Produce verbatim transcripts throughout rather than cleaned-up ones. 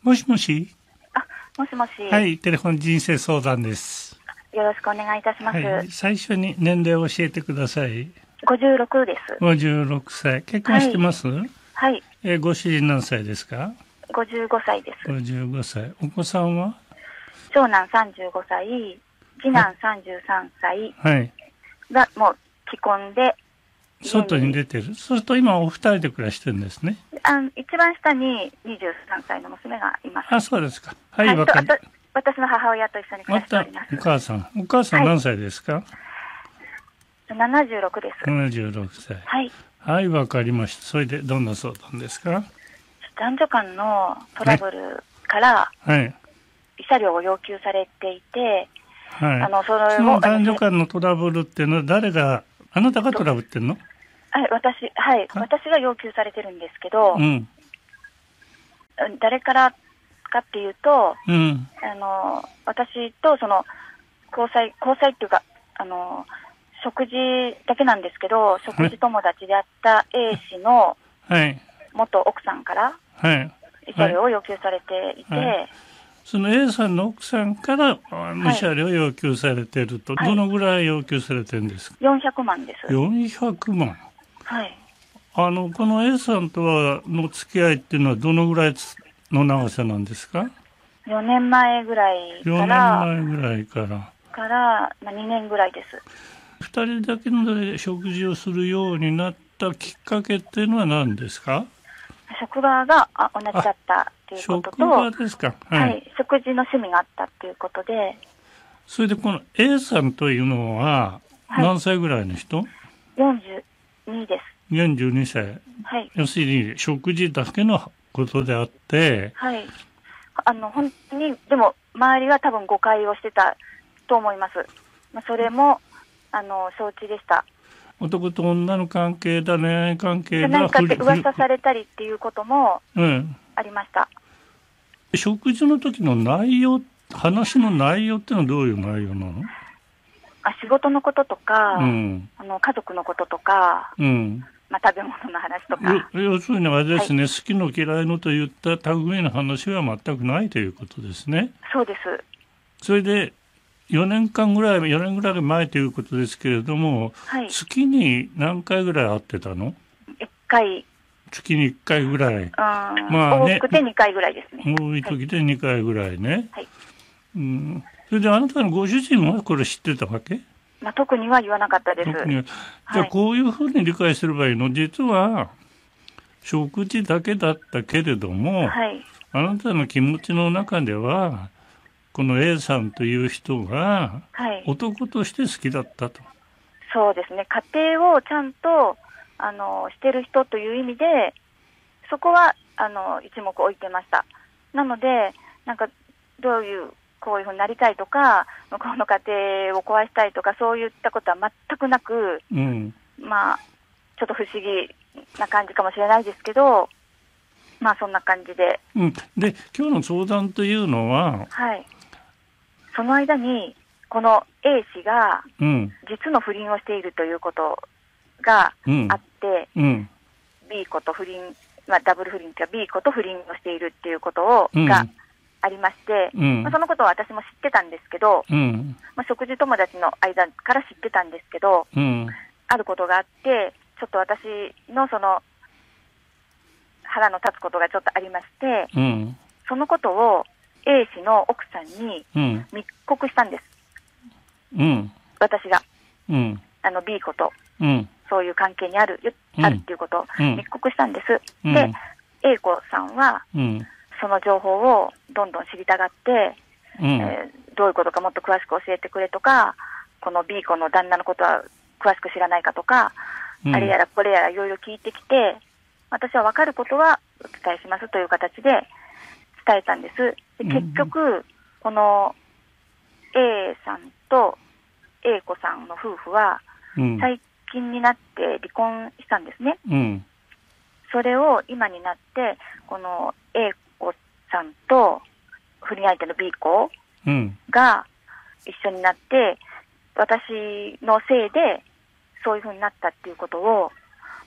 もしもし。 あ、もしもし。 はい、テレフォン人生相談です。 よろしくお願いいたします。 はい、最初に年齢を教えてください。 ごじゅうろくです。 ごじゅうろくさい。結婚してます？ はい。はい、 えー、ご主人何歳ですか？ ごじゅうごさいです。 ごじゅうごさい。お子さんは？ 長男さんじゅうごさい、次男さんじゅうさんさいがもう既婚で、 外に出てる。そうすると今お二人で暮らしてるんですね。 あ一番下ににじゅうさんさいの娘がいます。 あ、そうですか。はい、わ、はい、かり。 私の母親と一緒に暮らしております。 またお母さん。お母さん何歳ですか？はい、 ななじゅうろくです。 ななじゅうろくさい。 はい。 はい、わかりました。それでどんな相談ですか？ 男女間のトラブルから、 はい。 慰謝料を要求されていて、 はい。あの、それを。その男女間のトラブルっていうのは誰が、あなたがトラブってんの？ はい、私、はい、私が要求されてるんですけど、うん、誰からかっていうと、うん、あの、私とその、交際、交際っていうか、あの、食事だけなんですけど、食事友達であった A 氏の元奥さんから、慰謝料を要求されていて、はいはいはい、 その A さんの奥さんから慰謝料を要求されていると、はい、どのぐらい要求されてるんですか？ よんひゃくまんです。 よんひゃくまん。 はい。 あの、この A さんとはの付き合いっていうのはどのぐらいの長さなんですか？ よねんまえぐらいから。 よねんまえぐらいから。 から、まあ、にねんぐらいです。 二人だけで食事をするようになったきっかけっていうのは何ですか？ 職場があ同じだったっていうことと、 職場ですか？ はい、はい、食事の趣味があったっていうことで。 それでこの A さんというのは何歳ぐらいの人？はい、 よんじゅうにです。 よんじゅうにさい。 はい。 要するに食事だけのことであって、 はい。あの本当にでも周りは多分誤解をしてたと思います。まあ、それもあの承知でした。 男と女の関係だ、恋愛関係だ、 何かって噂されたりっていうこともありました。 うん、食事の時の内容、話の内容ってのはどういう内容なの？ あ、仕事のこととか、うん、あの家族のこととか、うん、まあ、食べ物の話とか。 要するにあれですね、はい、好きの嫌いのといった類の話は全くないということですね。 そうです。 それでよねんかんぐらい、よねんぐらい前ということですけれども、はい、月に何回ぐらい会ってたの？ いっかい。 月にいっかいぐらい。 あ、まあね、多くてにかいぐらいですね。 多い時でにかいぐらいね。 はい。 うん、それであなたのご主人はこれ知ってたわけ？ まあ、特には言わなかったです。 特には。じゃあこういうふうに理解すればいいの？実は食事だけだったけれども、はい、あなたの気持ちの中ではこの A さんという人が男として好きだったと。はい、 そうですね。家庭をちゃんとあのしてる人という意味でそこはあの一目置いてました。なのでなんかどういうこういうふうになりたいとか向こうの家庭を壊したいとかそういったことは全くなく、うん、まあちょっと不思議な感じかもしれないですけど、まあそんな感じで、 うん、で今日の相談というのは、 はい、その間にこの A 氏が実の不倫をしているということがあって、うんうん、B 子と不倫、まあ、ダブル不倫というか B 子と不倫をしているっていうことを、うん、がありまして、うんまあ、そのことは私も知ってたんですけど、うんまあ、食事友達の間から知ってたんですけど、うん、あることがあってちょっと私のその腹の立つことがちょっとありまして、うん、そのことを A 氏の奥さんに密告したんです、うん、私が、うん、あの B 子と、うん、そういう関係にある、うん、あるっていうことを密告したんです、うん、で A 子さんは、うんその情報をどんどん知りたがって、うんえー、どういうことかもっと詳しく教えてくれとかこの B 子の旦那のことは詳しく知らないかとか、うん、あれやらこれやらいろいろ聞いてきて私は分かることはお伝えしますという形で伝えたんです。で結局、うん、この A さんと A 子さんの夫婦は、うん、最近になって離婚したんですね、うん、それを今になってこの A 子さんと不倫相手の B 子が一緒になって、うん、私のせいでそういう風になったっていうことを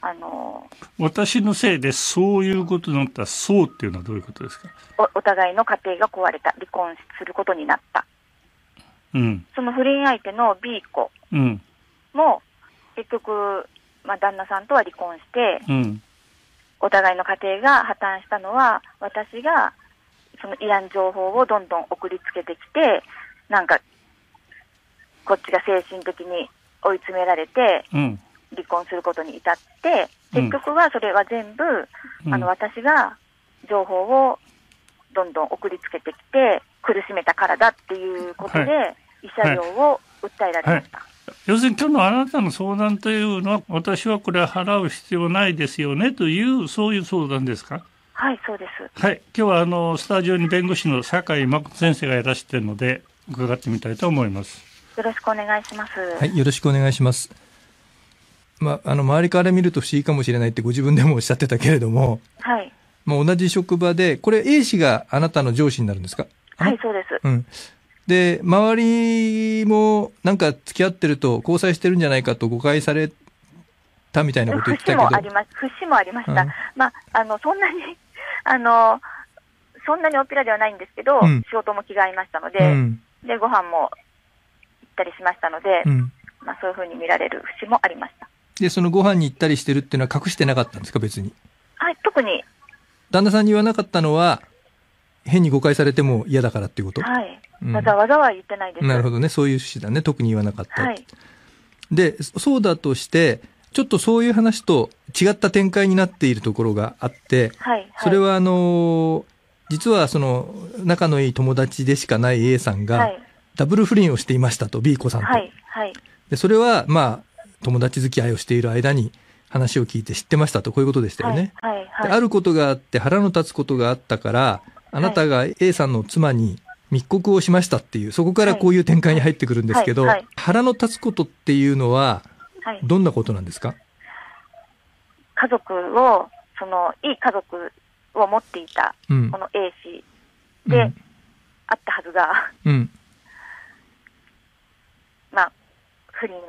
あの私のせいでそういうことになったそうっていうのはどういうことですか？ お, お互いの家庭が壊れた、離婚することになった、 うん、 その不倫相手の B 子も結局、まあ、旦那さんとは離婚して、うん、お互いの家庭が破綻したのは私がそのいらん情報をどんどん送りつけてきて、なんかこっちが精神的に追い詰められて、うん離婚することに至って、結局はそれは全部、うん、あの私が情報をどんどん送りつけてきて苦しめたからだっていうことで、はい、慰謝料を訴えられました、はいはい、 要するに今日のあなたの相談というのは、私はこれは払う必要ないですよねというそういう相談ですか？ はい、そうです。 はい、今日はあのスタジオに弁護士の酒井誠先生がいらしているので伺ってみたいと思います。 よろしくお願いします。 はい、よろしくお願いします。まあ、あの周りから見ると不思議かもしれないってご自分でもおっしゃってたけれども、 はい、 まあ、同じ職場でこれ A 氏があなたの上司になるんですか？ はい、そうです、 うん、で周りもなんか付き合ってると交際してるんじゃないかと誤解されたみたいなこと言ってたけど、 節もありま節もありました、うん、まあ、あのそんなにあのそんなにおっぴらではないんですけど、うん、仕事も気が合いましたので、うん、でご飯も行ったりしましたので、うんまあ、そういうふうに見られる節もありました。 でそのご飯に行ったりしてるっていうのは隠してなかったんですか？別に。 はい、特に旦那さんに言わなかったのは変に誤解されても嫌だからっていうこと？ はい、うん、わざわざは言ってないです。 なるほどね、そういう趣旨だね。特に言わなかった、はい、でそうだとしてちょっとそういう話と違った展開になっているところがあって、はいはい、それはあの実はその仲のいい友達でしかない A さんが、はい、ダブル不倫をしていましたと B 子さんと、はいはい、でそれはまあ友達付き合いをしている間に話を聞いて知ってましたと、こういうことでしたよね、はいはいはい、であることがあって腹の立つことがあったからあなたが A さんの妻に密告をしましたっていう、そこからこういう展開に入ってくるんですけど、はいはいはい、腹の立つことっていうのはどんなことなんですか？ 家族をそのいい家族を持っていたこの A 氏で、うん、あったはずが、うん、まあ不倫をして、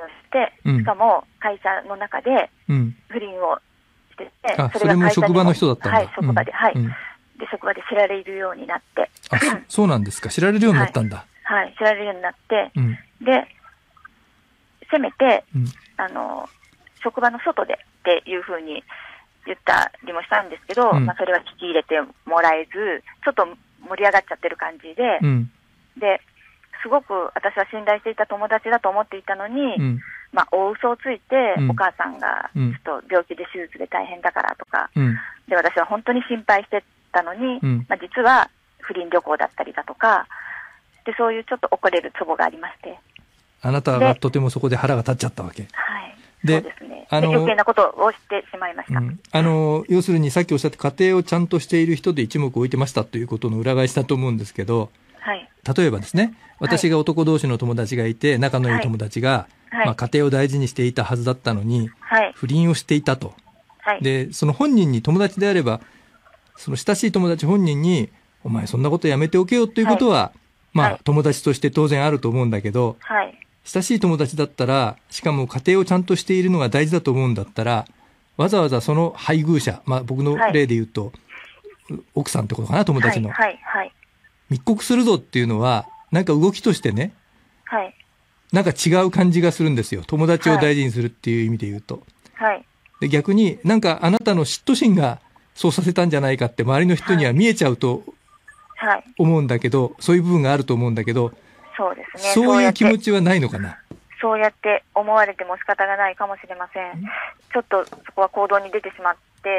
うん、しかも会社の中で不倫をしてて、 うん、それが会社にも、それも職場の人だったんだ。 はい、職場で、はい、うん、で職場で知られるようになって、 あ、そうなんですか、知られるようになったんだ。 はい、はい、知られるようになって、うん、でせめて、うん、あの職場の外でっていうふうに言ったりもしたんですけど、うんまあ、それは聞き入れてもらえず、ちょっと盛り上がっちゃってる感じで、うん、ですごく私は信頼していた友達だと思っていたのに、うんまあ、大嘘をついて、うん、お母さんがちょっと病気で手術で大変だからとか、うん、で私は本当に心配してたのに、うんまあ、実は不倫旅行だったりだとかで、そういうちょっと怒れるツボがありまして、 あなたがとてもそこで腹が立っちゃったわけ。 はい、でそうですね、あの余計なことをしてしまいました、うん、 あの要するにさっきおっしゃって家庭をちゃんとしている人で一目置いてましたということの裏返しだと思うんですけど、はい、例えばですね、私が男同士の友達がいて、仲のいい友達が、はいまあ、家庭を大事にしていたはずだったのに、はい、不倫をしていたと、はい、でその本人に、友達であればその親しい友達本人にお前そんなことやめておけよということは、はいまあ、はい、友達として当然あると思うんだけど、はい、親しい友達だったら、しかも家庭をちゃんとしているのが大事だと思うんだったら、わざわざその配偶者、まあ、僕の例で言うと、はい、奥さんってことかな、友達の、はいはいはい、密告するぞっていうのはなんか動きとしてね、はい、なんか違う感じがするんですよ。友達を大事にするっていう意味で言うと、はい、で逆になんかあなたの嫉妬心がそうさせたんじゃないかって周りの人には見えちゃうと思うんだけど、そういう部分があると思うんだけど、 そうですね、 そういう気持ちはないのかな。 そうやって思われても仕方がないかもしれません。ちょっとそこは行動に出てしまって、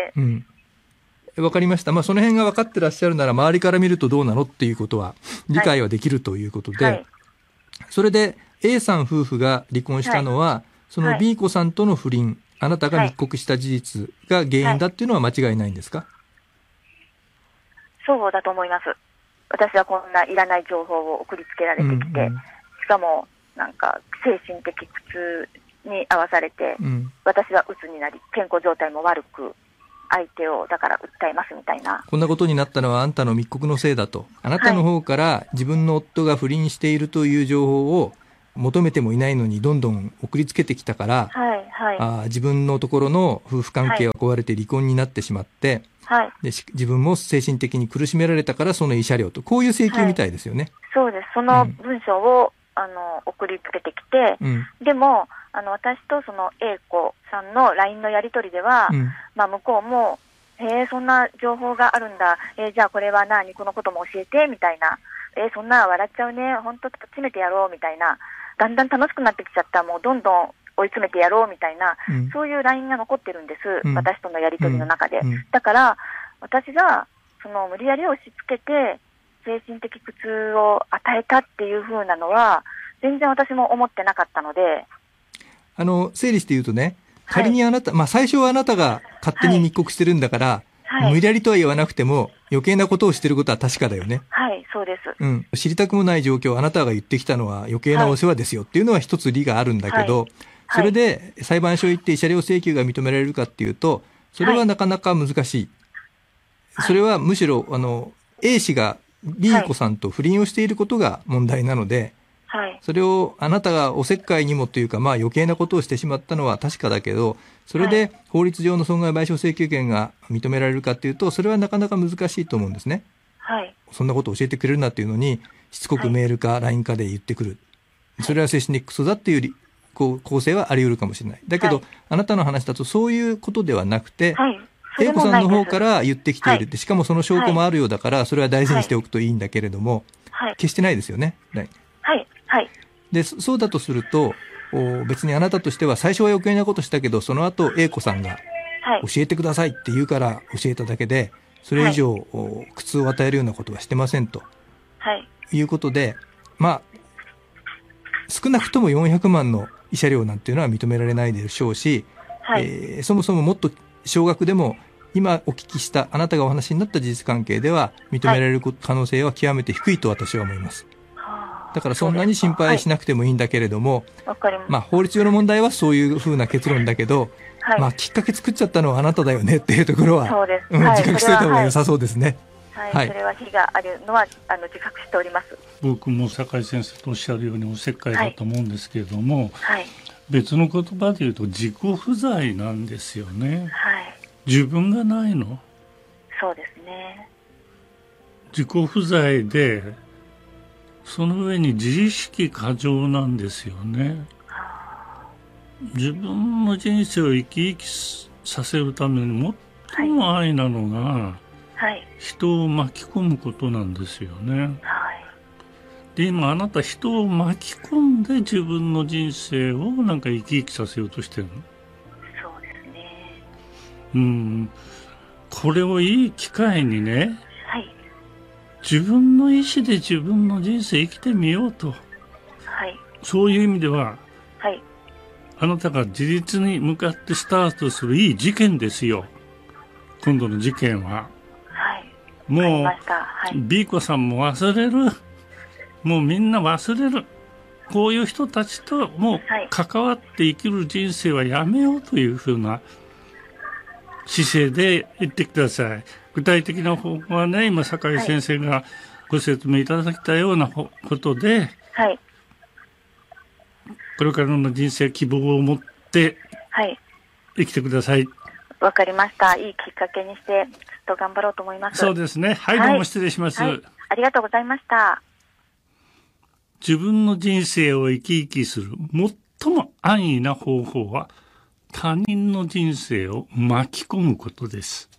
うん、わかりました。まあその辺が分かってらっしゃるなら周りから見るとどうなのっていうことは理解はできるということで、はいはい、それで A さん夫婦が離婚したのは、はい、その B 子さんとの不倫、あなたが密告した事実が原因だっていうのは間違いないんですか？はい、そうだと思います。私はこんないらない情報を送りつけられてきて、うんうん、しかもなんか精神的苦痛に遭わされて、うん、私は鬱になり健康状態も悪く、相手をだから訴えますみたいな。 こんなことになったのはあんたの密告のせいだと、あなたの方から自分の夫が不倫しているという情報を求めてもいないのにどんどん送りつけてきたから、はいはい、あ自分のところの夫婦関係が壊れて離婚になってしまって、はい、で自分も精神的に苦しめられたからその慰謝料と、こういう請求みたいですよね。はい、 そうです。その文章を、うん、あの送りつけてきて、うん、でもあの私とその A 子さんの ライン のやり取りでは、うん、まあ、向こうもへえそんな情報があるんだ、えー、じゃあこれは何、このことも教えてみたいな、えー、そんな笑っちゃうね、本当詰めてやろうみたいな、だんだん楽しくなってきちゃった、もうどんどん追い詰めてやろうみたいな、うん、そういう ライン が残ってるんです、うん、私とのやり取りの中で、うん、だから私がその無理やり押し付けて精神的苦痛を与えたっていう風なのは全然私も思ってなかったので、 あの整理して言うとね、仮にあなた、はい、まあ最初はあなたが勝手に密告してるんだから、はいはい、無理やりとは言わなくても余計なことをしてることは確かだよね。 はい、そうです。 うん、知りたくもない状況をあなたが言ってきたのは余計なお世話ですよっていうのは一つ理があるんだけど、はい、それで裁判所行って慰謝料請求が認められるかっていうと、それはなかなか難しい。はい、それはむしろあの A 氏が B 子さんと不倫をしていることが問題なので、はい、それをあなたがおせっかいにもというか、まあ余計なことをしてしまったのは確かだけど、それで法律上の損害賠償請求権が認められるかっていうと、それはなかなか難しいと思うんですね。はい、そんなことを教えてくれるなっていうのにしつこくメールか ライン かで言ってくる。それは精神的クソだっていうこう構成はあり得るかもしれない。だけど、はい、あなたの話だとそういうことではなくて、はい、A 子さんの方から言ってきているって、はい、しかもその証拠もあるようだから、それは大事にしておくといいんだけれども、はい、決してないですよね。はい。 はい。 で、そうだとすると、別にあなたとしては最初は余計なことしたけど、その後 A 子さんが教えてくださいって言うから教えただけで、それ以上、はい、苦痛を与えるようなことはしてませんと。はい。いうことで、まあ、少なくともよんひゃくまんの慰謝料なんていうのは認められないでしょうし、はい、えー、そもそももっと少額でも今お聞きしたあなたがお話になった事実関係では認められる可能性は極めて低いと私は思います。はい、だからそんなに心配しなくてもいいんだけれども、はい、まあ法律上の問題はそういうふうな結論だけど、はい、まあきっかけ作っちゃったのはあなただよねっていうところは、そうです、うん、自覚しておいた方が良さそうですね。 はいはい、それは非があるのはあの自覚しております。 僕も酒井先生とおっしゃるようにおせっかいだと思うんですけれども、はいはい、別の言葉で言うと自己不在なんですよね。はい、自分がないの。 そうですね。 自己不在でその上に自意識過剰なんですよね。自分の人生を生き生きさせるために最も愛なのが、はい、人を巻き込むことなんですよね。はい、で今あなた人を巻き込んで自分の人生をなんか生き生きさせようとしてるの。 そうですね。 うん。これをいい機会にね、はい、自分の意思で自分の人生生きてみようと、はい、そういう意味では、はい、あなたが自立に向かってスタートするいい事件ですよ。今度の事件は。もう、はい、B 子さんも忘れる。もうみんな忘れる。こういう人たちともう関わって生きる人生はやめようというふうな姿勢で言ってください。具体的な方法はね、今酒井先生がご説明いただきたようなことで、はい、これからの人生希望を持って生きてください。 わかりました。いいきっかけにしてずっと頑張ろうと思います。 そうですね。はい、どうも失礼します。はいはい、 ありがとうございました。 自分の人生を生き生きする最も安易な方法は他人の人生を巻き込むことです。